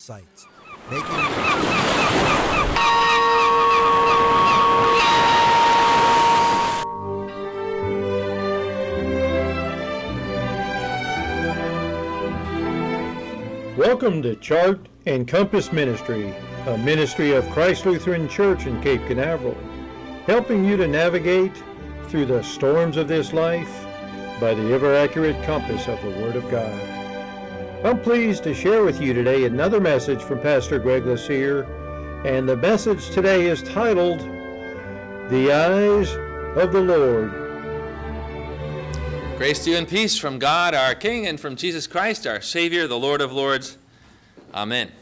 sites, making Welcome to Chart and Compass Ministry, a ministry of Christ Lutheran Church in Cape Canaveral, helping you to navigate through the storms of this life by the ever-accurate compass of the Word of God. I'm pleased to share with you today another message from Pastor Greg Lassere, and the message today is titled, The Eyes of the Lord. Grace to you and peace from God, our King, and from Jesus Christ, our Savior, the Lord of Lords. Amen.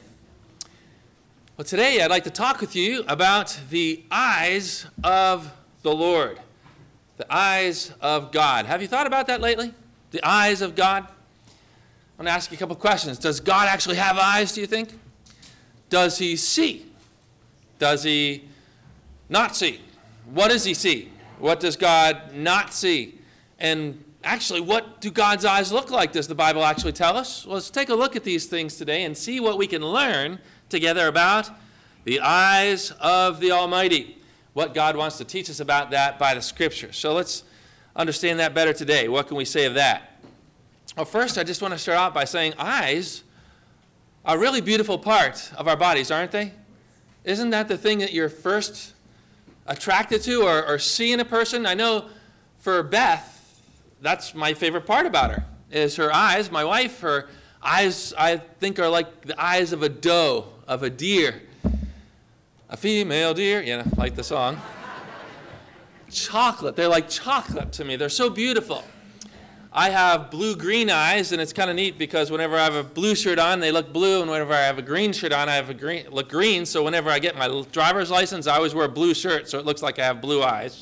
Well, today I'd like to talk with you about the eyes of the Lord. The eyes of God. Have you thought about that lately? The eyes of God? I want to ask you a couple questions. Does God actually have eyes, do you think? Does he see? Does he not see? What does he see? What does God not see? And actually, what do God's eyes look like? Does the Bible actually tell us? Well, let's take a look at these things today and see what we can learn together about the eyes of the Almighty. What God wants to teach us about that by the Scriptures. So let's understand that better today. What can we say of that? Well, first, I just want to start out by saying eyes are a really beautiful part of our bodies, aren't they? Isn't that the thing that you're first attracted to or see in a person? I know for Beth, that's my favorite part about her, is her eyes. My wife, her eyes, I think, are like the eyes of a doe, of a deer. A female deer, you know, like the song. Chocolate, they're like chocolate to me. They're so beautiful. I have blue-green eyes, and it's kind of neat because whenever I have a blue shirt on, they look blue, and whenever I have a green shirt on, look green. So whenever I get my driver's license, I always wear a blue shirt, so it looks like I have blue eyes.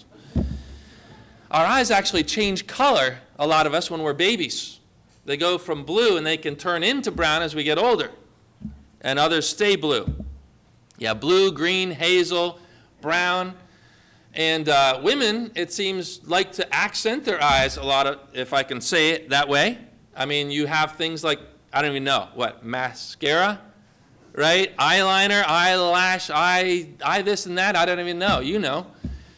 Our eyes actually change color, a lot of us, when we're babies. They go from blue, and they can turn into brown as we get older, and others stay blue. Yeah, blue, green, hazel, brown. And women, it seems, like to accent their eyes a lot, if I can say it that way. I mean, you have things like, I don't even know, what, mascara, right? Eyeliner, eyelash, eye this and that, I don't even know, you know.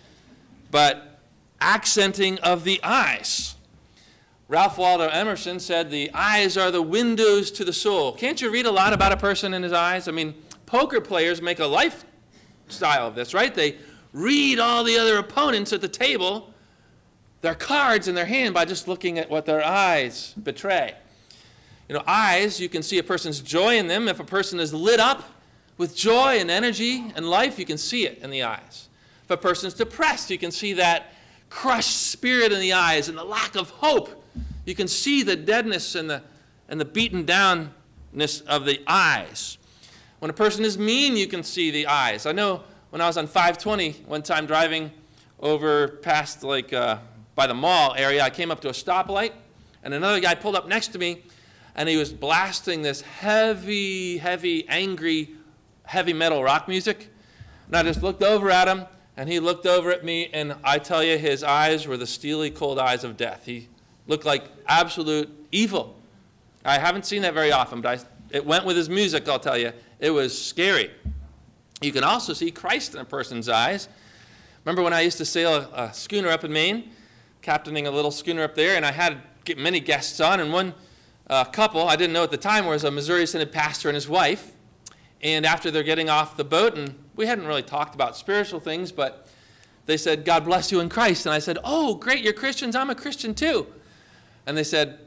But accenting of the eyes. Ralph Waldo Emerson said, the eyes are the windows to the soul. Can't you read a lot about a person in his eyes? I mean, poker players make a lifestyle of this, right? They read all the other opponents at the table, their cards in their hand, by just looking at what their eyes betray. You know, eyes, you can see a person's joy in them. If a person is lit up with joy and energy and life, you can see it in the eyes. If a person's depressed, you can see that crushed spirit in the eyes and the lack of hope. You can see the deadness and the beaten downness of the eyes. When a person is mean, you can see the eyes. I know when I was on 520 one time driving over past by the mall area, I came up to a stoplight, and another guy pulled up next to me, and he was blasting this heavy, angry, heavy metal rock music. And I just looked over at him, and he looked over at me, and I tell you, his eyes were the steely, cold eyes of death. He looked like absolute evil. I haven't seen that very often, but it went with his music, I'll tell you. It was scary. You can also see Christ in a person's eyes. Remember when I used to sail a schooner up in Maine, captaining a little schooner up there, and I had many guests on, and one couple, I didn't know at the time, was a Missouri Synod pastor and his wife. And after they're getting off the boat, and we hadn't really talked about spiritual things, but they said, God bless you in Christ. And I said, oh, great, you're Christians, I'm a Christian too. And they said,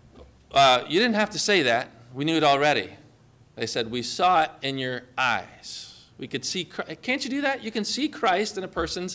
you didn't have to say that. We knew it already. They said, we saw it in your eyes. We could see Christ. Can't you do that? You can see Christ in a person's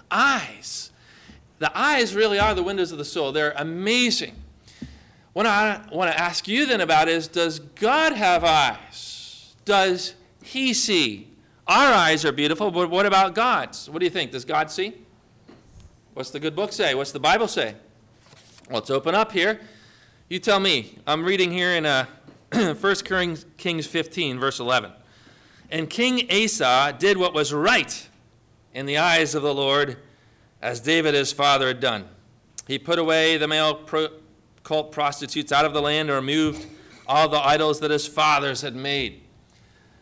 eyes. The eyes really are the windows of the soul. They're amazing. What I want to ask you then about is, does God have eyes? Does he see? Our eyes are beautiful, but what about God's? What do you think? Does God see? What's the good book say? What's the Bible say? Well, let's open up here. You tell me. I'm reading here in 1 Kings 15, verse 11. And King Asa did what was right in the eyes of the Lord, as David his father had done. He put away the male cult prostitutes out of the land and removed all the idols that his fathers had made.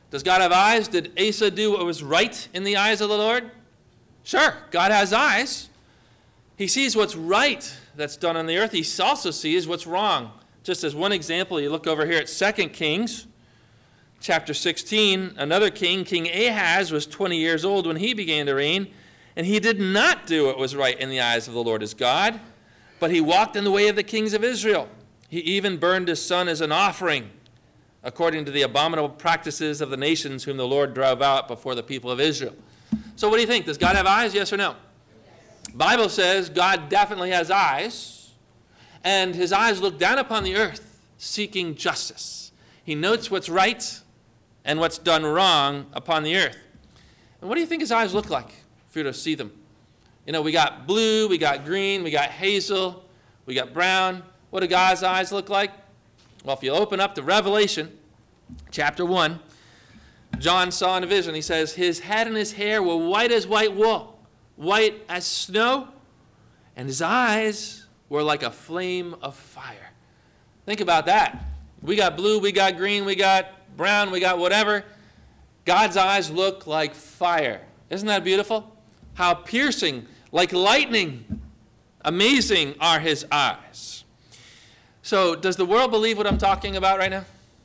Does God have eyes? Did Asa do what was right in the eyes of the Lord? Sure, God has eyes. He sees what's right that's done on the earth. He also sees what's wrong. Just as one example, you look over here at 2 Kings, chapter 16. Another king, King Ahaz, was 20 years old when he began to reign, and he did not do what was right in the eyes of the Lord his God, but he walked in the way of the kings of Israel. He even burned his son as an offering, according to the abominable practices of the nations whom the Lord drove out before the people of Israel. So what do you think? Does God have eyes, yes or no? Yes. Bible says God definitely has eyes, and his eyes look down upon the earth, seeking justice. He notes what's right and what's done wrong upon the earth. And what do you think his eyes look like, for you to see them? You know, we got blue, we got green, we got hazel, we got brown. What do God's eyes look like? Well, if you open up to Revelation, chapter 1, John saw in a vision, he says, his head and his hair were white as white wool, white as snow, and his eyes were like a flame of fire. Think about that. We got blue, we got green, we got brown, we got whatever. God's eyes look like fire. Isn't that beautiful? How piercing, like lightning. Amazing are his eyes. So does the world believe what I'm talking about right now?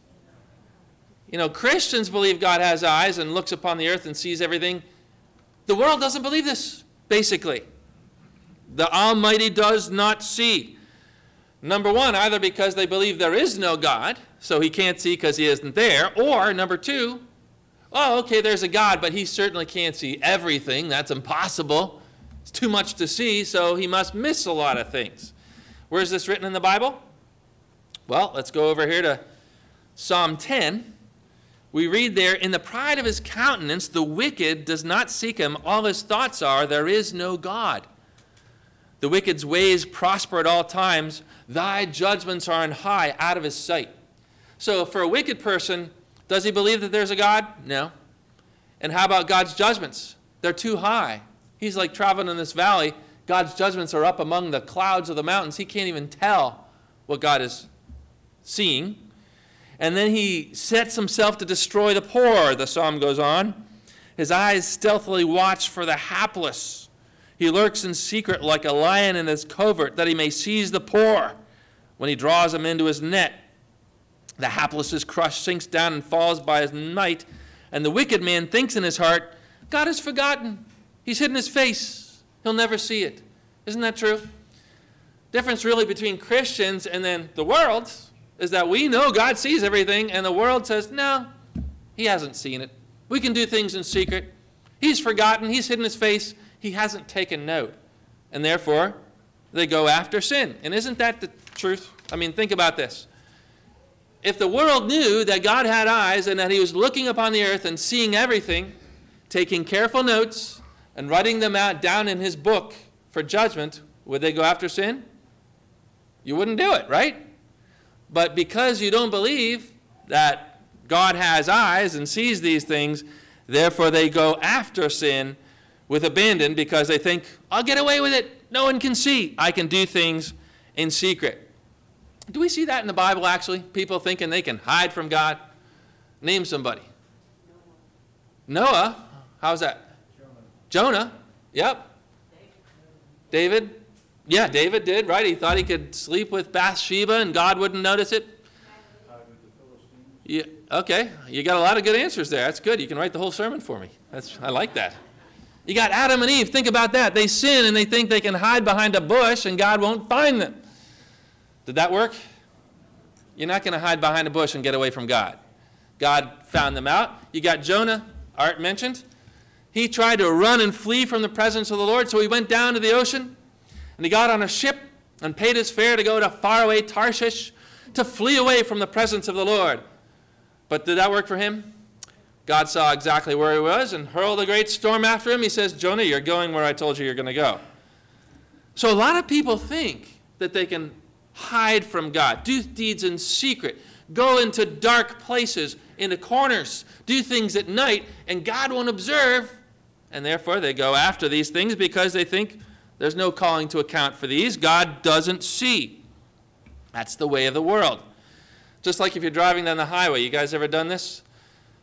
You know, Christians believe God has eyes and looks upon the earth and sees everything. The world doesn't believe this, basically. The Almighty does not see. Number one, either because they believe there is no God, so he can't see because he isn't there, or number two, oh, okay, there's a God, but he certainly can't see everything. That's impossible. It's too much to see, so he must miss a lot of things. Where is this written in the Bible? Well, let's go over here to Psalm 10. We read there, in the pride of his countenance, the wicked does not seek him. All his thoughts are, there is no God. The wicked's ways prosper at all times. Thy judgments are on high, out of his sight. So for a wicked person, does he believe that there's a God? No. And how about God's judgments? They're too high. He's like traveling in this valley. God's judgments are up among the clouds of the mountains. He can't even tell what God is seeing. And then he sets himself to destroy the poor, the psalm goes on. His eyes stealthily watch for the hapless. He lurks in secret like a lion in his covert, that he may seize the poor when he draws them into his net. The hapless is crushed, sinks down, and falls by his might. And the wicked man thinks in his heart, God has forgotten. He's hidden his face. He'll never see it. Isn't that true? Difference really between Christians and then the world is that we know God sees everything, and the world says, no, he hasn't seen it. We can do things in secret. He's forgotten. He's hidden his face. He hasn't taken note. And therefore, they go after sin. And isn't that the truth? I mean, think about this. If the world knew that God had eyes and that he was looking upon the earth and seeing everything, taking careful notes and writing them out down in his book for judgment, would they go after sin? You wouldn't do it, right? But because you don't believe that God has eyes and sees these things, therefore they go after sin with abandon because they think, I'll get away with it. No one can see. I can do things in secret. Do we see that in the Bible, actually? People thinking they can hide from God? Name somebody. Noah. How's that? Jonah. Yep. David. Yeah, David did, right? He thought he could sleep with Bathsheba and God wouldn't notice it. Yeah, okay, you got a lot of good answers there. That's good. You can write the whole sermon for me. I like that. You got Adam and Eve. Think about that. They sin and they think they can hide behind a bush and God won't find them. Did that work? You're not going to hide behind a bush and get away from God. God found them out. You got Jonah, Art mentioned. He tried to run and flee from the presence of the Lord, so he went down to the ocean. And he got on a ship and paid his fare to go to faraway Tarshish to flee away from the presence of the Lord. But did that work for him? God saw exactly where he was and hurled a great storm after him. He says, Jonah, you're going where I told you you're going to go. So a lot of people think that they can hide from God, do deeds in secret, go into dark places, into corners, do things at night, and God won't observe. And therefore they go after these things because they think there's no calling to account for these. God doesn't see. That's the way of the world. Just like if you're driving down the highway. You guys ever done this?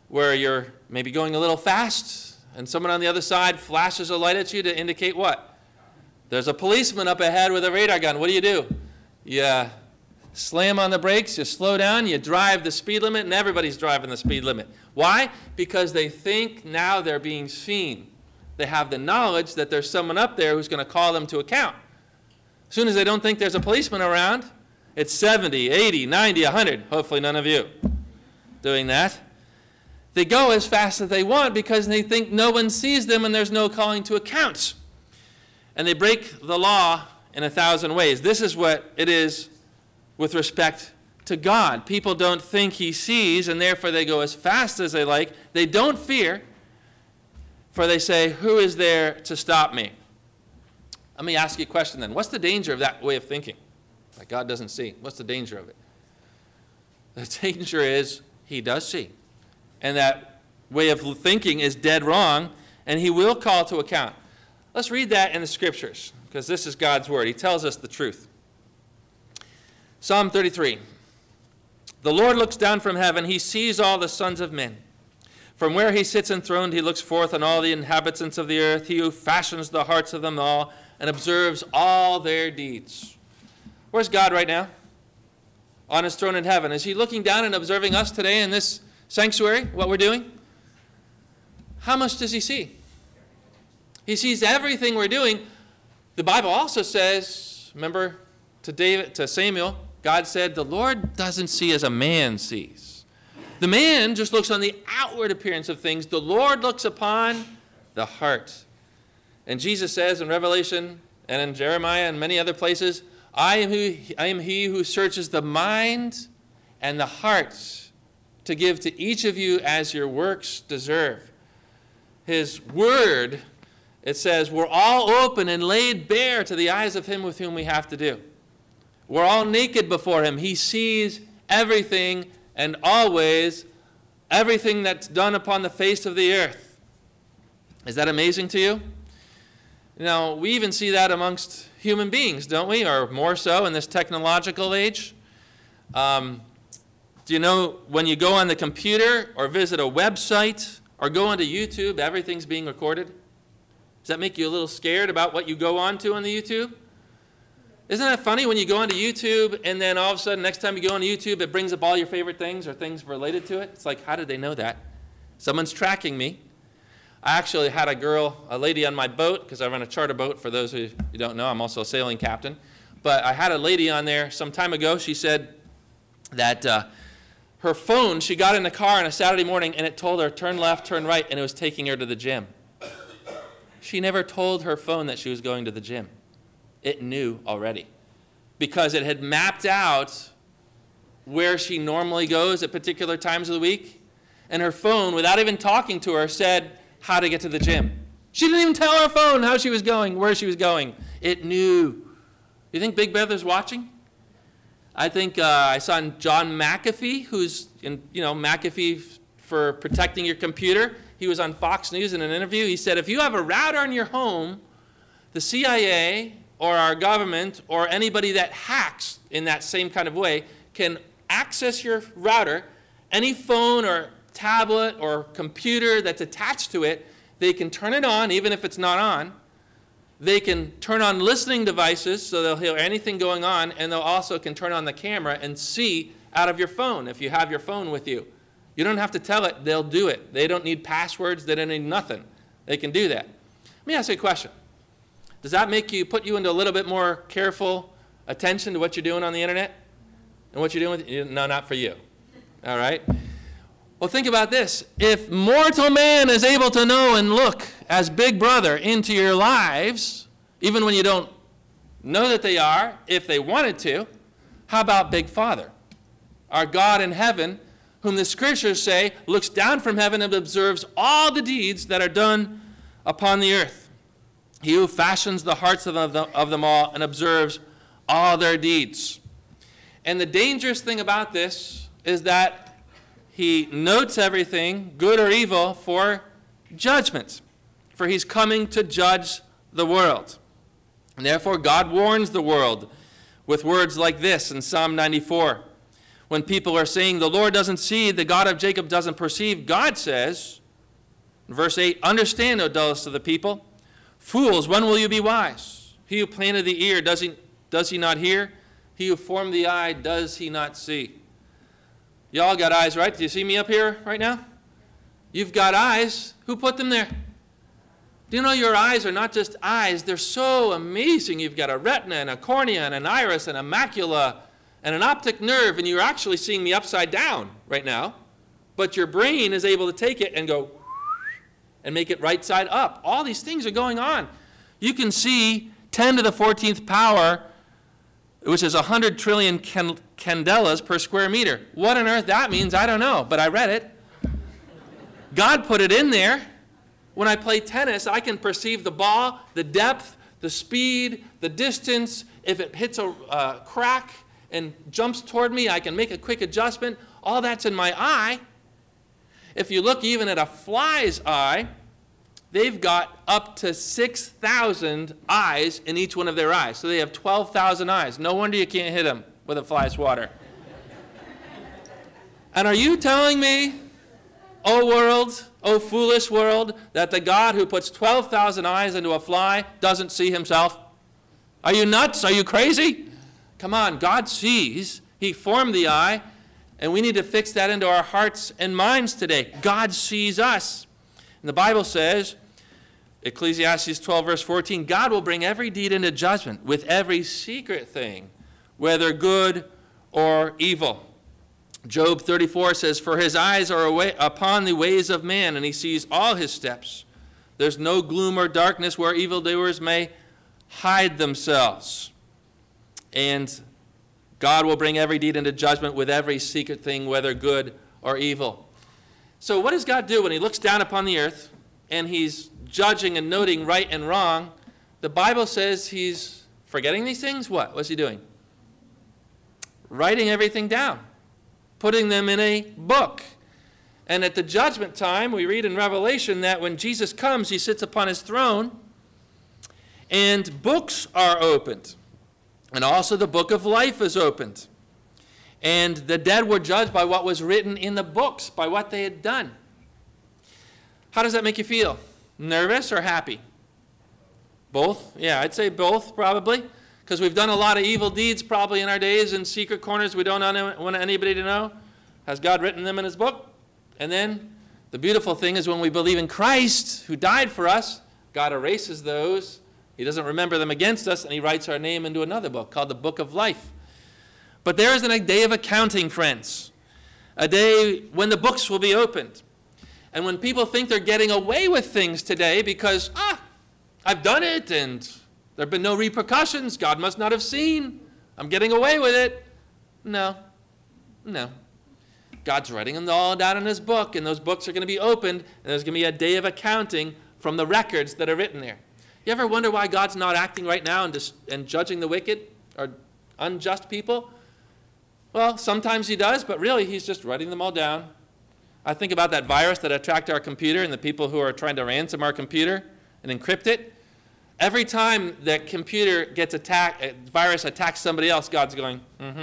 where you're maybe going a little fast and someone on the other side flashes a light at you to indicate what? There's a policeman up ahead with a radar gun. What do? You slam on the brakes, you slow down, you drive the speed limit, and everybody's driving the speed limit. Why? Because they think now they're being seen. They have the knowledge that there's someone up there who's going to call them to account. As soon as they don't think there's a policeman around, it's 70, 80, 90, 100. Hopefully none of you doing that. They go as fast as they want because they think no one sees them and there's no calling to account. And they break the law in 1,000 ways. This is what it is with respect to God. People don't think he sees, and therefore they go as fast as they like. They don't fear, for they say, who is there to stop me? Let me ask you a question then. What's the danger of that way of thinking? Like God doesn't see. What's the danger of it? The danger is he does see. And that way of thinking is dead wrong, and he will call to account. Let's read that in the scriptures, because this is God's word. He tells us the truth. Psalm 33. The Lord looks down from heaven. He sees all the sons of men. From where he sits enthroned, he looks forth on all the inhabitants of the earth. He who fashions the hearts of them all and observes all their deeds. Where's God right now? On his throne in heaven. Is he looking down and observing us today in this sanctuary, what we're doing? How much does he see? He sees everything we're doing. The Bible also says, remember to Samuel, God said, the Lord doesn't see as a man sees. The man just looks on the outward appearance of things. The Lord looks upon the heart. And Jesus says in Revelation and in Jeremiah and many other places, I am he who searches the mind and the heart to give to each of you as your works deserve. His word, it says, we're all open and laid bare to the eyes of him with whom we have to do. We're all naked before him. He sees everything and always everything that's done upon the face of the earth. Is that amazing to you? Now, we even see that amongst human beings, don't we? Or more so in this technological age. Do you know when you go on the computer or visit a website or go onto YouTube, everything's being recorded? Does that make you a little scared about what you go on to on the YouTube? Isn't that funny when you go onto YouTube and then all of a sudden next time you go onto YouTube it brings up all your favorite things or things related to it? It's like, how did they know that? Someone's tracking me. I actually had a lady on my boat, because I run a charter boat, for those who you don't know, I'm also a sailing captain. But I had a lady on there some time ago. She said that her phone, she got in the car on a Saturday morning and it told her turn left, turn right, and it was taking her to the gym. She never told her phone that she was going to the gym. It knew already, because it had mapped out where she normally goes at particular times of the week, and her phone, without even talking to her, said how to get to the gym. She didn't even tell her phone how she was going, where she was going. It knew. You think Big Brother's watching? I think I saw John McAfee, who's in, McAfee for protecting your computer. He was on Fox News in an interview. He said, if you have a router in your home, the CIA or our government or anybody that hacks in that same kind of way can access your router. Any phone or tablet or computer that's attached to it, they can turn it on even if it's not on. They can turn on listening devices so they'll hear anything going on, and they'll also can turn on the camera and see out of your phone if you have your phone with you. You don't have to tell it, they'll do it. They don't need passwords, they don't need nothing. They can do that. Let me ask you a question. Does that put you into a little bit more careful attention to what you're doing on the internet? And what you're doing with, no, not for you. All right? Well, think about this. If mortal man is able to know and look as Big Brother into your lives, even when you don't know that they are, if they wanted to, how about Big Father? Our God in heaven, whom the scriptures say looks down from heaven and observes all the deeds that are done upon the earth. He who fashions the hearts of them all and observes all their deeds. And the dangerous thing about this is that he notes everything, good or evil, for judgment. For he's coming to judge the world. And therefore God warns the world with words like this in Psalm 94. When people are saying the Lord doesn't see, the God of Jacob doesn't perceive, God says, in verse 8, understand, O dullest of the people. Fools, when will you be wise? He who planted the ear, does he not hear? He who formed the eye, does he not see? Y'all got eyes, right? Do you see me up here right now? You've got eyes. Who put them there? Do you know your eyes are not just eyes? They're so amazing. You've got a retina and a cornea and an iris and a macula and an optic nerve, and you're actually seeing me upside down right now. But your brain is able to take it and go and make it right side up. All these things are going on. You can see 10 to the 14th power, which is 100 trillion candelas per square meter. What on earth that means, I don't know, but I read it. God put it in there. When I play tennis, I can perceive the ball, the depth, the speed, the distance. If it hits a crack and jumps toward me, I can make a quick adjustment. All that's in my eye. If you look even at a fly's eye, they've got up to 6,000 eyes in each one of their eyes. So they have 12,000 eyes. No wonder you can't hit them with a fly swatter. And are you telling me, O world, O foolish world, that the God who puts 12,000 eyes into a fly doesn't see himself? Are you nuts? Are you crazy? Come on, God sees. He formed the eye, and we need to fix that into our hearts and minds today. God sees us. And the Bible says, Ecclesiastes 12, verse 14, God will bring every deed into judgment with every secret thing, whether good or evil. Job 34 says, for his eyes are upon the ways of man, and he sees all his steps. There's no gloom or darkness where evildoers may hide themselves. And God will bring every deed into judgment with every secret thing, whether good or evil. So what does God do when he looks down upon the earth and he's judging and noting right and wrong? The Bible says he's forgetting these things. What? What's he doing? Writing everything down, putting them in a book. And at the judgment time, we read in Revelation that when Jesus comes, he sits upon his throne, and books are opened. And also the book of life is opened. And the dead were judged by what was written in the books, by what they had done. How does that make you feel? Nervous or happy? Both? Yeah, I'd say both probably. Because we've done a lot of evil deeds probably in our days in secret corners we don't want anybody to know. Has God written them in his book? And then the beautiful thing is when we believe in Christ, who died for us, God erases those. He doesn't remember them against us, and he writes our name into another book called the Book of Life. But there is a day of accounting, friends. A day when the books will be opened. And when people think they're getting away with things today because, I've done it, and there have been no repercussions. God must not have seen. I'm getting away with it. No. God's writing them all down in his book, and those books are going to be opened, and there's going to be a day of accounting from the records that are written there. You ever wonder why God's not acting right now and judging the wicked or unjust people? Well, sometimes he does, but really he's just writing them all down. I think about that virus that attacked our computer and the people who are trying to ransom our computer and encrypt it. Every time that computer gets attacked, a virus attacks somebody else, God's going,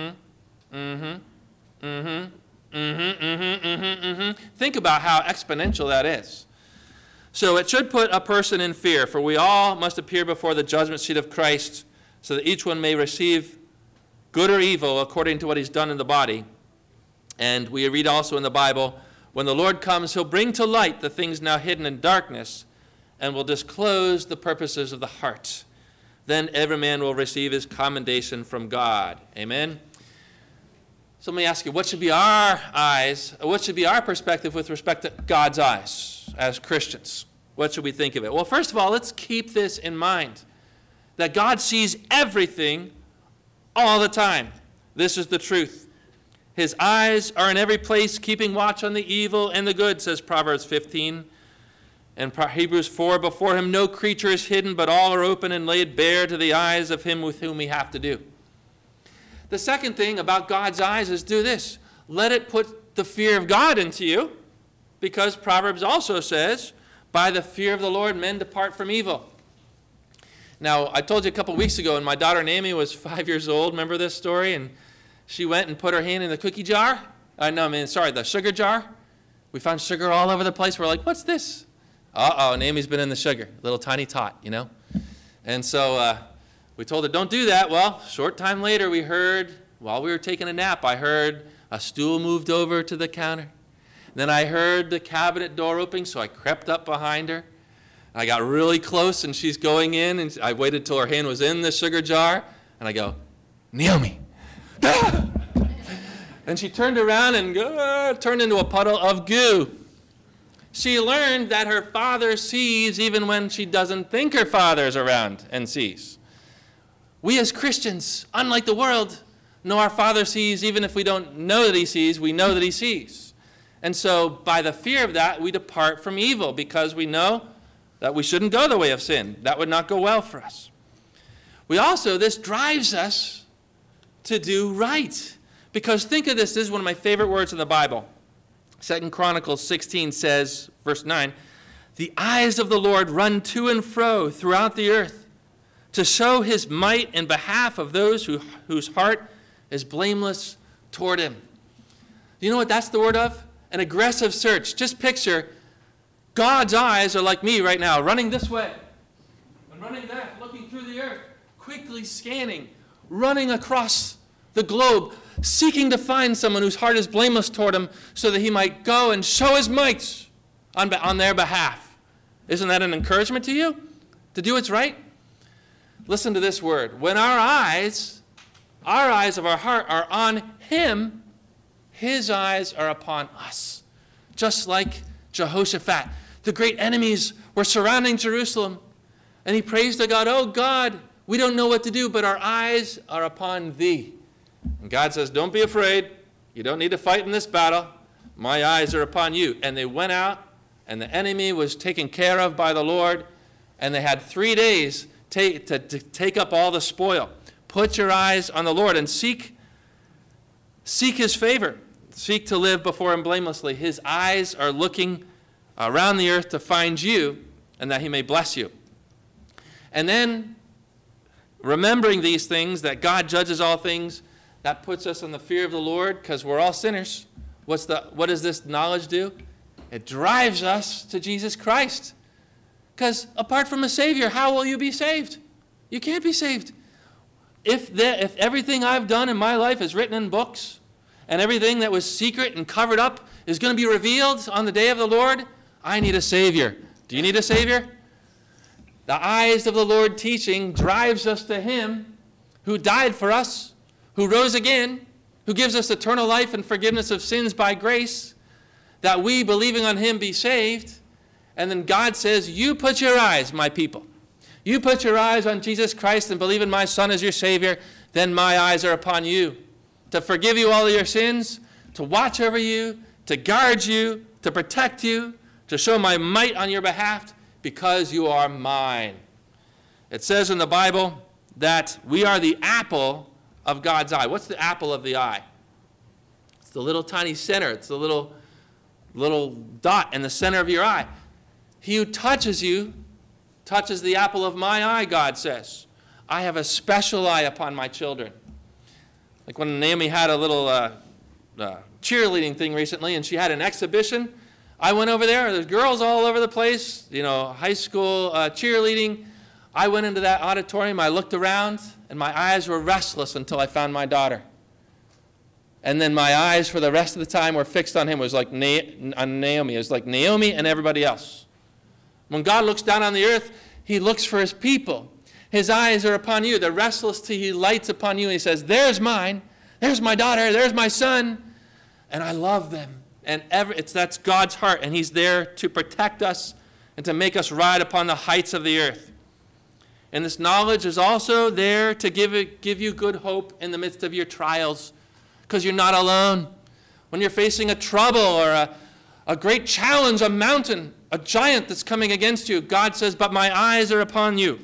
Think about how exponential that is. So it should put a person in fear, for we all must appear before the judgment seat of Christ, so that each one may receive good or evil according to what he's done in the body. And we read also in the Bible, when the Lord comes, he'll bring to light the things now hidden in darkness, and will disclose the purposes of the heart. Then every man will receive his commendation from God. Amen? So let me ask you, what should be our eyes, what should be our perspective with respect to God's eyes as Christians? What should we think of it? Well, first of all, let's keep this in mind, that God sees everything all the time. This is the truth. His eyes are in every place, keeping watch on the evil and the good, says Proverbs 15. And Hebrews 4, before him no creature is hidden, but all are open and laid bare to the eyes of him with whom we have to do. The second thing about God's eyes is do this. Let it put the fear of God into you, because Proverbs also says, by the fear of the Lord men depart from evil. Now, I told you a couple weeks ago when my daughter Naomi was 5 years old, remember this story? And she went and put her hand in the cookie jar. The sugar jar. We found sugar all over the place. We're like, what's this? Uh-oh, Naomi's been in the sugar. Little tiny tot, you know. And so we told her, don't do that. Well, short time later, we heard, while we were taking a nap, I heard a stool moved over to the counter. Then I heard the cabinet door opening, so I crept up behind her. I got really close, and she's going in, and I waited till her hand was in the sugar jar, and I go, Naomi. And she turned around and turned into a puddle of goo. She learned that her father sees even when she doesn't think her father's around and sees. We as Christians, unlike the world, know our Father sees even if we don't know that he sees, we know that he sees. And so by the fear of that, we depart from evil because we know that we shouldn't go the way of sin. That would not go well for us. This drives us to do right. Because think of this is one of my favorite words in the Bible. 2 Chronicles 16 says, verse 9, the eyes of the Lord run to and fro throughout the earth to show his might in behalf of those whose heart is blameless toward him. Do you know what that's the word of? An aggressive search. Just picture God's eyes are like me right now, running this way and running that, looking through the earth, quickly scanning, running across the globe, seeking to find someone whose heart is blameless toward him so that he might go and show his might on their behalf. Isn't that an encouragement to you to do what's right? Listen to this word. When our eyes of our heart are on him, his eyes are upon us. Just like Jehoshaphat. The great enemies were surrounding Jerusalem. And he prays to God, oh God, we don't know what to do, but our eyes are upon thee. And God says, don't be afraid. You don't need to fight in this battle. My eyes are upon you. And they went out, and the enemy was taken care of by the Lord. And they had 3 days to take up all the spoil. Put your eyes on the Lord and seek his favor. Seek to live before him blamelessly. His eyes are looking around the earth to find you, and that he may bless you. And then, remembering these things, that God judges all things, that puts us in the fear of the Lord, because we're all sinners. What does this knowledge do? It drives us to Jesus Christ. Because apart from a Savior, how will you be saved? You can't be saved. If everything I've done in my life is written in books, and everything that was secret and covered up is going to be revealed on the day of the Lord, I need a Savior. Do you need a Savior? The eyes of the Lord teaching drives us to him who died for us, who rose again, who gives us eternal life and forgiveness of sins by grace, that we, believing on him, be saved. And then God says, you put your eyes, my people. You put your eyes on Jesus Christ and believe in my Son as your Savior, then my eyes are upon you, to forgive you all of your sins, to watch over you, to guard you, to protect you, to show my might on your behalf, because you are mine. It says in the Bible that we are the apple of God's eye. What's the apple of the eye? It's the little tiny center. It's the little dot in the center of your eye. He who touches you touches the apple of my eye, God says. I have a special eye upon my children. Like when Naomi had a little cheerleading thing recently, and she had an exhibition, I went over there. There's girls all over the place, high school cheerleading. I went into that auditorium. I looked around, and my eyes were restless until I found my daughter. And then my eyes for the rest of the time were fixed on him. It was like on Naomi. It was like Naomi and everybody else. When God looks down on the earth, he looks for his people. His eyes are upon you. They're restless till he lights upon you. And he says, there's mine. There's my daughter. There's my son. And I love them. And that's God's heart. And he's there to protect us and to make us ride upon the heights of the earth. And this knowledge is also there to give you good hope in the midst of your trials, because you're not alone. When you're facing a trouble or a great challenge, a mountain, a giant that's coming against you, God says, but my eyes are upon you.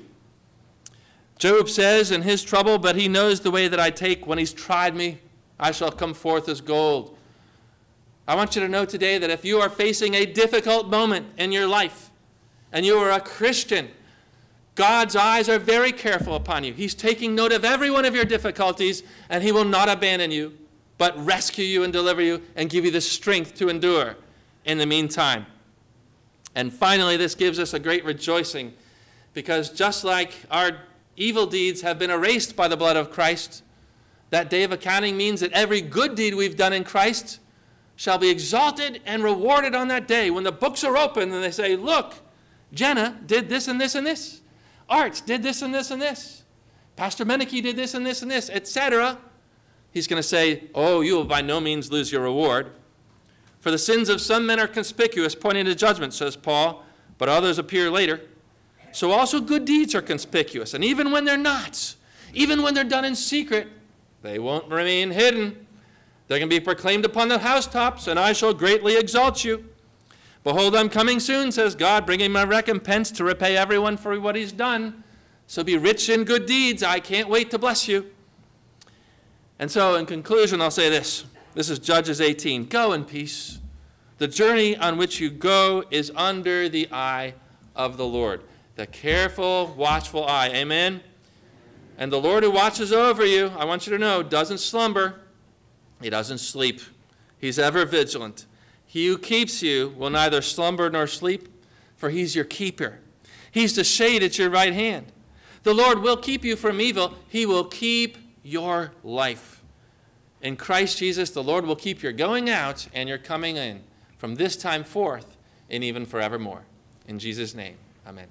Job says in his trouble, but he knows the way that I take. When he's tried me, I shall come forth as gold. I want you to know today that if you are facing a difficult moment in your life and you are a Christian, God's eyes are very careful upon you. He's taking note of every one of your difficulties, and he will not abandon you, but rescue you and deliver you and give you the strength to endure in the meantime. And finally, this gives us a great rejoicing, because just like our evil deeds have been erased by the blood of Christ, that day of accounting means that every good deed we've done in Christ shall be exalted and rewarded on that day when the books are open and they say, look, Jenna did this and this and this. Art did this and this and this. Pastor Meneke did this and this and this, etc. He's going to say, oh, you will by no means lose your reward. For the sins of some men are conspicuous, pointing to judgment, says Paul, but others appear later. So also good deeds are conspicuous, and even when they're not, even when they're done in secret, they won't remain hidden. They can be proclaimed upon the housetops, and I shall greatly exalt you. Behold, I'm coming soon, says God, bringing my recompense to repay everyone for what he's done. So be rich in good deeds. I can't wait to bless you. And so in conclusion, I'll say this. This is Judges 18. Go in peace. The journey on which you go is under the eye of the Lord. The careful, watchful eye. Amen? And the Lord who watches over you, I want you to know, doesn't slumber. He doesn't sleep. He's ever vigilant. He who keeps you will neither slumber nor sleep, for he's your keeper. He's the shade at your right hand. The Lord will keep you from evil. He will keep your life. In Christ Jesus, the Lord will keep your going out and your coming in from this time forth and even forevermore. In Jesus' name, amen.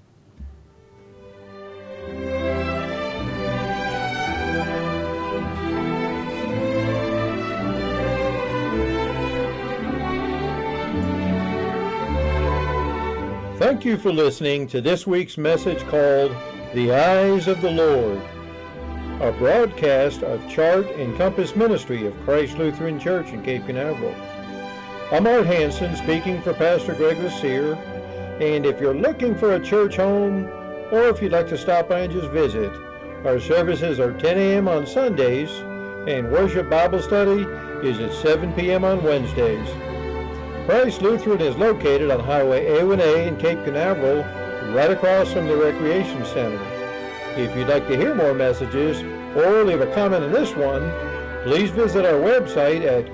Thank you for listening to this week's message called The Eyes of the Lord, a broadcast of Chart and Compass Ministry of Christ Lutheran Church in Cape Canaveral. I'm Art Hansen, speaking for Pastor Greg Lassere, and if you're looking for a church home, or if you'd like to stop by and just visit, our services are 10 a.m. on Sundays, and worship Bible study is at 7 p.m. on Wednesdays. Christ Lutheran is located on Highway A1A in Cape Canaveral, right across from the Recreation Center. If you'd like to hear more messages or leave a comment on this one, please visit our website at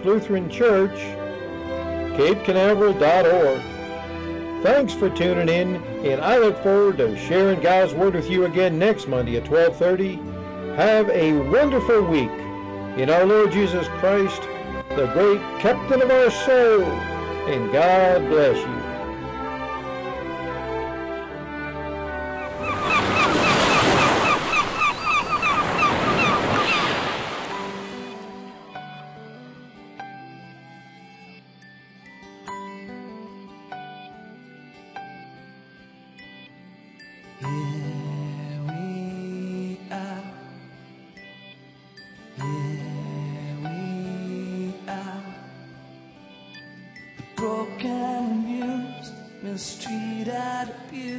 ChristLutheranChurch.CapeCanaveral.org. Thanks for tuning in, and I look forward to sharing God's Word with you again next Monday at 12:30. Have a wonderful week in our Lord Jesus Christ, the great captain of our soul, and God bless you. Broken and used, mistreated, abused.